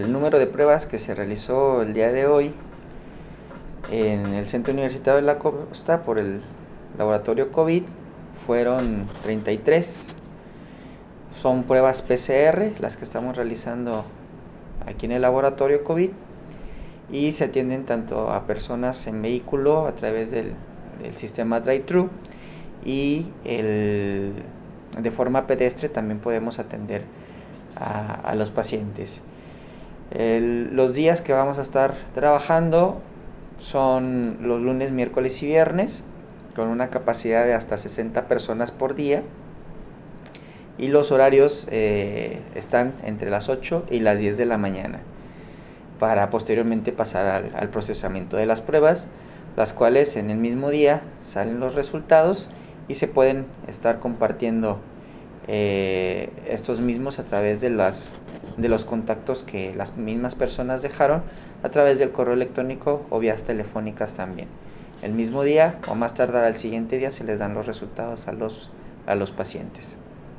El número de pruebas que se realizó el día de hoy en el Centro Universitario de la Costa por el laboratorio COVID fueron 33. Son pruebas PCR las que estamos realizando aquí en el laboratorio COVID y se atienden tanto a personas en vehículo a través del sistema drive-thru y de forma pedestre también podemos atender a los pacientes. Los días que vamos a estar trabajando son los lunes, miércoles y viernes, con una capacidad de hasta 60 personas por día. Y los horarios están entre las 8 y las 10 de la mañana, para posteriormente pasar al procesamiento de las pruebas, las cuales en el mismo día salen los resultados y se pueden estar compartiendo estos mismos a través de los contactos que las mismas personas dejaron a través del correo electrónico o vías telefónicas también. El mismo día o más tardar al siguiente día se les dan los resultados a los pacientes.